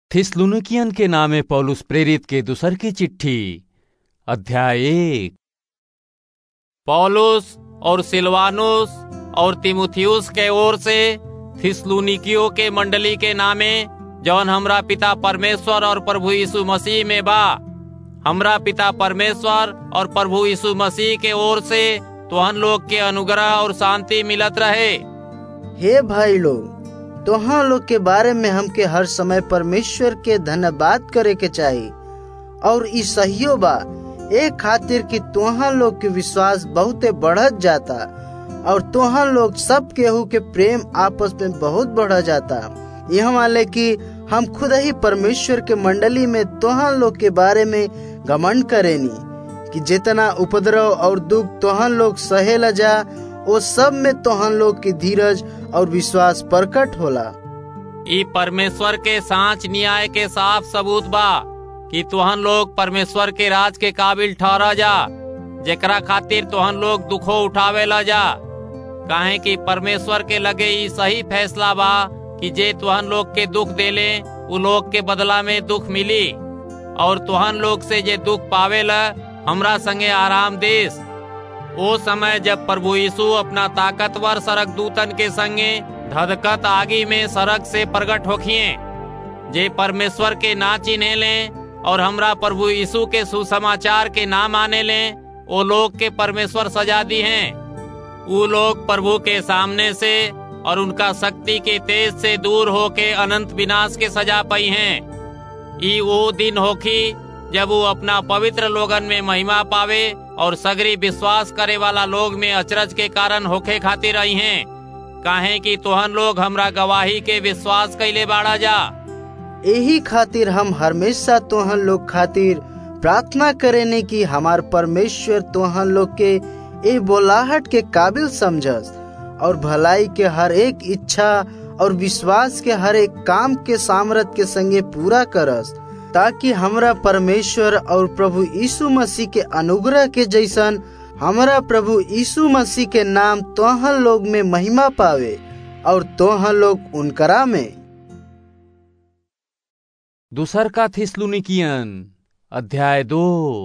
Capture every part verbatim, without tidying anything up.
थिस्सलुनीकियन के नामे पौलुस प्रेरित के दूसर की चिट्ठी अध्याय एक। पौलुस और सिलवानुस और तीमुथियुस के ओर से थिस्सलुनीकियों के मंडली के नामे जौन हमरा पिता परमेश्वर और प्रभु यीशु मसीह में बा, हमरा पिता परमेश्वर और प्रभु यीशु मसीह के ओर से तुहन लोग के अनुग्रह और शांति मिलत रहे। हे भाई लोग, तुहां लोग के बारे में हमके हर समय परमेश्वर के धन्यवाद करे के चाहिए और ई सहियो बा एक खातिर कि तुहां लोग के विश्वास बहुते बढ़त जाता और तुहां लोग सब केहू के प्रेम आपस में बहुत बढ़ जाता। यह वाले कि हम खुद ही परमेश्वर के मंडली में तुहां लोग के बारे में घमंड करेनी कि जितना उपद्रव और दुख तुहां लोग सहेला जा वो सब में तुहां लोग की धीरज और विश्वास प्रकट होला। ई परमेश्वर के सांच न्याय के साफ सबूत बा कि तुहन लोग परमेश्वर के राज के काबिल ठहरा जा, जेकरा खातिर तुहन लोग दुखो उठावे ला जा। काहे कि परमेश्वर के लगे ई सही फैसला बा कि जे तुहन लोग के दुख देले उ लोग के बदला में दुख मिली, और तुहन लोग से जे दुख पावेला हमरा संगे आराम देस। ओ समय जब प्रभु यीशु अपना ताकतवर सरक दूतन के संगे धधकत आगी में सड़क से प्रकट होखिए, जे परमेश्वर के ना चिन्हे ले और हमरा प्रभु यीशु के सुसमाचार के ना माने ले, वो लोग के परमेश्वर सजा दी हैं। वो लोग प्रभु के सामने से और उनका शक्ति के तेज से दूर होके अनंत विनाश के सजा पाई हैं। ई वो दिन होखी जब वो अपना पवित्र लोगन में महिमा पावे और सगरी विश्वास करे वाला लोग में अचरज के कारण होखे खातिर आई हैं। काहे कि तुहन लोग हमरा गवाही के विश्वास कैले बाड़ा जा। यही खातिर हम हमेशा तुहन लोग खातिर प्रार्थना करेने की हमार परमेश्वर तुहन लोग के ए बोलाहट के काबिल समझस और भलाई के हर एक इच्छा और विश्वास के हर एक काम के सामर्थ के संगे पूरा करस, ताकि हमरा परमेश्वर और प्रभु यीशु मसीह के अनुग्रह के जैसन हमरा प्रभु यीशु मसीह के नाम तोहन लोग में महिमा पावे और तोहन लोग उनकरा में। दूसर का थिस्सलुनीकियन अध्याय दो।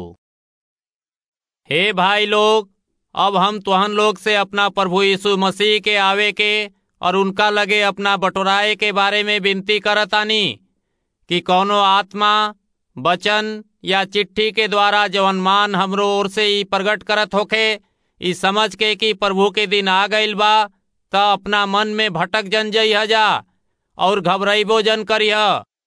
हे भाई लोग, अब हम तुहन लोग से अपना प्रभु यीशु मसीह के आवे के और उनका लगे अपना बटोराए के बारे में विनती करतानी कि कौनो आत्मा, वचन या चिट्ठी के द्वारा जवन मान हमरो ओर से ई प्रकट करत होखे, ई समझ के कि प्रभु के दिन आ गइल बा, त अपना मन में भटक जन जइह जा और घबराइबो जन करिह।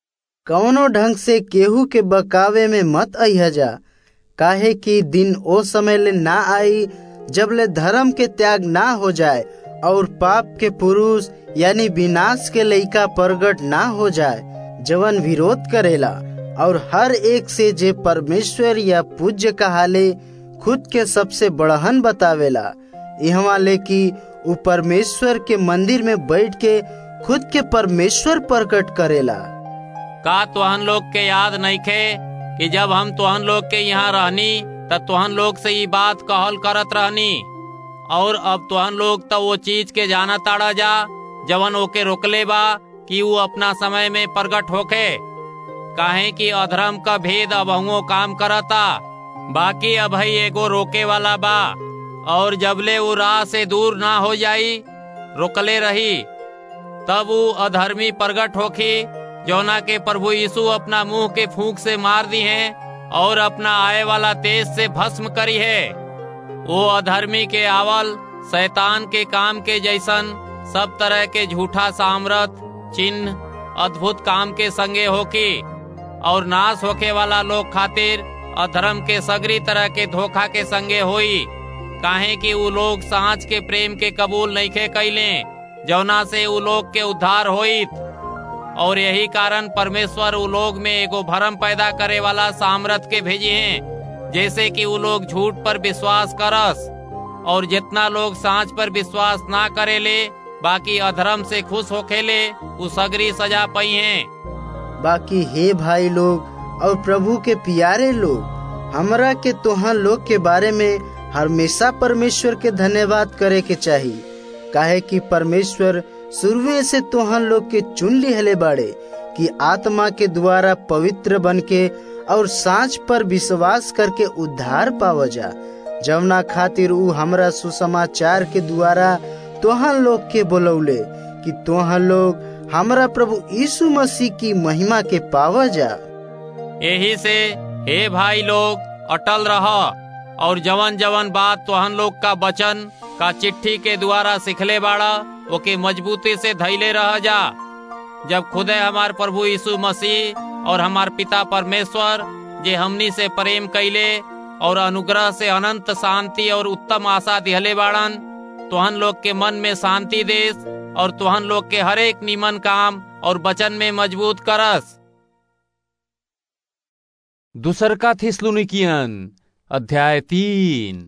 कौनो ढंग से केहू के बकावे में मत अइह जा, काहे कि दिन ओ समय ले ना आई जब ले धर्म के त्याग ना हो जाए और पाप के पुरुष यानी विनाश के लइका प्रगट ना हो जाए, जवन विरोध करेला और हर एक से जे परमेश्वर या पूज्य कहाले खुद के सबसे बड़हन बतावेला। यहाँ ले कि उ परमेश्वर के मंदिर में बैठ के खुद के परमेश्वर प्रकट करेला। का तुहन लोग के याद नइखे कि जब हम तुहन लोग के यहाँ रहनी त तुहन लोग से ये बात कहल करत रहनी, और अब तुहन लोग तो वो चीज के जाना ताड़ा जा जवन ओके रोकले बा कि वो अपना समय में प्रकट होखे। काहे कि अधर्म का भेद अबहुओ काम करता, बाकी अभई एगो रोके वाला बा, और जबले वो राह से दूर ना हो जाई रोकले रही, तब वो अधर्मी प्रकट होखी, जौना के प्रभु यीशु अपना मुंह के फूंक से मार दी है और अपना आए वाला तेज से भस्म करी है। वो अधर्मी के आवल शैतान के काम के जैसन सब तरह के झूठा सामर्थ, चिन्ह, अद्भुत काम के संगे होकी, और नाश होके वाला लोग खातिर अधर्म के सगरी तरह के धोखा के संगे होई। काहे कि वो लोग सांच के प्रेम के कबूल नइखे कैले, जौना से वो लोग के उद्धार होइत, और यही कारण परमेश्वर वो लोग में एगो भरम पैदा करे वाला सामर्थ के भेजे हैं, जैसे कि वो लोग झूठ पर विश्वास करस, और जितना लोग सांच पर विश्वास ना करेले बाकी अधर्म से खुश होखेले, उ सगरी सजा पाई हैं। बाकी हे भाई लोग और प्रभु के प्यारे लोग, हमरा के तुहन लोग के बारे में हमेशा परमेश्वर के धन्यवाद करे के चाहिए, काहे कि परमेश्वर शुरुए से तुहन लोग के चुन लिहले बाड़े कि आत्मा के द्वारा पवित्र बन के और सांच पर विश्वास करके उद्धार पाव जा, जवना खातिर ऊ हमरा सुसमाचार के द्वारा तोहन लोग के बोलौले कि तोहन लोग हमरा प्रभु यीशु मसीह की महिमा के पाव जा। यही से हे भाई लोग अटल रहो और जवन जवन बात तोहन लोग का वचन का चिट्ठी के द्वारा सिखले बाड़ा ओके मजबूती से धैले रह जा। जब खुदे हमार प्रभु यीशु मसीह और हमार पिता परमेश्वर जे हमनी से प्रेम कैले और अनुग्रह से अनंत शांति और उत्तम आशा दिहले बाड़न, तोहन लोग के मन में शांति देस और तोहन लोग के हर एक नीमन काम और वचन में मजबूत करस। दूसर का थिस्सलुनीकियन अध्याय तीन।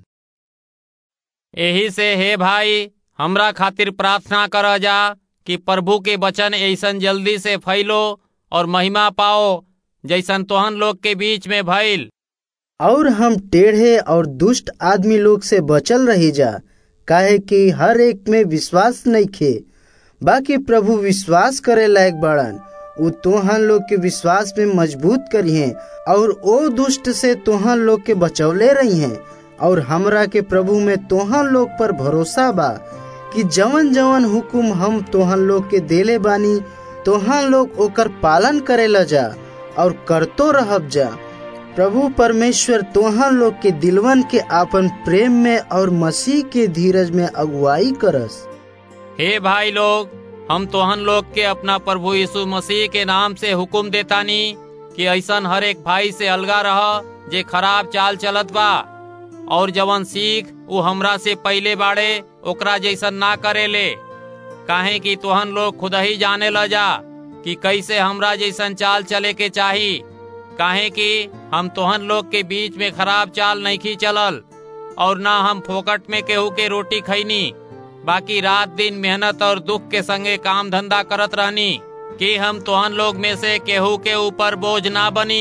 यही से हे भाई हमरा खातिर प्रार्थना कर जा कि प्रभु के वचन ऐसन जल्दी से फैलो और महिमा पाओ जैसन तोहन लोग के बीच में भइल। और हम टेढ़े और दुष्ट आदमी लोग से बचल रही जा, काहे कि हर एक में विश्वास नहीं खे, बाकी प्रभु विश्वास करे लायक बड़न, उ तोहन लोग के विश्वास में मजबूत करिए और ओ दुष्ट से तोहन लोग के बचौले रही हैं। और हमरा के प्रभु में तोहन लोग पर भरोसा बा कि जवन जवन हुकुम हम तोहन लोग के देले बानी तोहन लोग ओकर पालन करेला जा और करतो रहब जा। प्रभु परमेश्वर तोहन लोग के दिलवन के आपन प्रेम में और मसीह के धीरज में अगुवाई करस। हे भाई लोग, हम तोहन लोग के अपना प्रभु यीशु मसीह के नाम से हुकुम देतानी कि ऐसन हर एक भाई से अलगा रह जे खराब चाल चलत बा, और जवन सीख वो हमरा से पहले बाड़े ओकरा जैसन ना करेले, काहे कि तोहन लोग खुद ही जाने ल जा कि कैसे हमरा जैसन चाल चले के चाही। काहे कि हम तोहन लोग के बीच में खराब चाल नहीं खी चलल और ना हम फोकट में केहू के रोटी खैनी, बाकी रात दिन मेहनत और दुख के संगे काम धंधा करत रहनी कि हम तोहन लोग में से केहू के ऊपर बोझ ना बनी।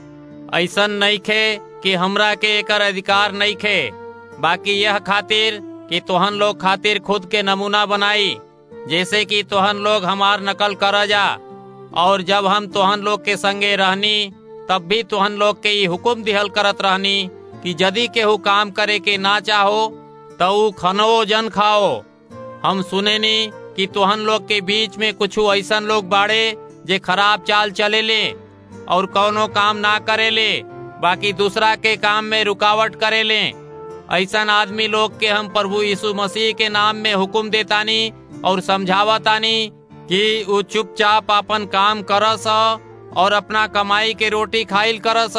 ऐसन नहीं खे कि हमरा के एकर अधिकार नहीं खे, बाकी यह खातिर कि तोहन लोग खातिर खुद के नमूना बनाई, जैसे कि तोहन लोग हमार नकल कर जा। और जब हम तोहन लोग के संगे रहनी तब भी तोहन लोग के ये हुकुम दिहल करत रहनी कि यदि केहू काम करे के ना चाहो तो ऊ खनो जन खाओ। हम सुनेनी कि तोहन लोग के बीच में कुछ ऐसन लोग बाड़े जे खराब चाल चले ले और कौनो काम ना करे ले, बाकी दूसरा के काम में रुकावट करे ले। ऐसन आदमी लोग के हम प्रभु यीशु मसीह के नाम में हुकुम देतानी और समझावतानी कि वो चुपचाप अपन काम करस और अपना कमाई के रोटी खाइल करस।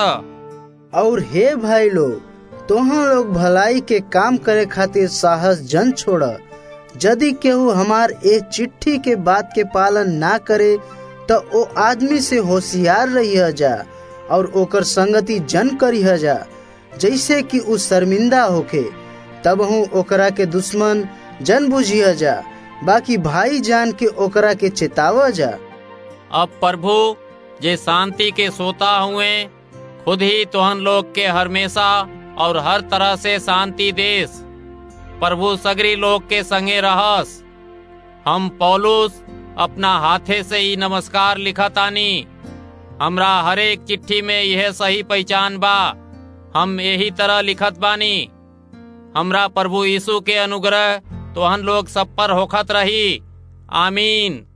और हे भाई लोग, तोहन लोग भलाई के काम करे खातिर साहस जन छोड़। यदि केहू हमार ए चिट्ठी के बात के पालन ना करे तो ओ आदमी से होशियार रहिया जा और ओकर संगति जन करिया जा, जैसे कि उ शर्मिंदा होके। तब हूँ ओकरा के दुश्मन जन बुझिया जा, बाकी भाई जान के ओकरा के चेतावा जा। अब प्रभु जे शांति के सोता हुए खुद ही तोहन लोग के हमेशा और हर तरह से शांति देस। प्रभु सगरी लोग के संगे रहस। हम पौलुस अपना हाथे से ही नमस्कार लिखतानी। हमरा हर एक चिट्ठी में यह सही पहचान बा, हम यही तरह लिखत बानी। हमरा प्रभु यीशु के अनुग्रह तोहन लोग सब पर होखत रही। आमीन।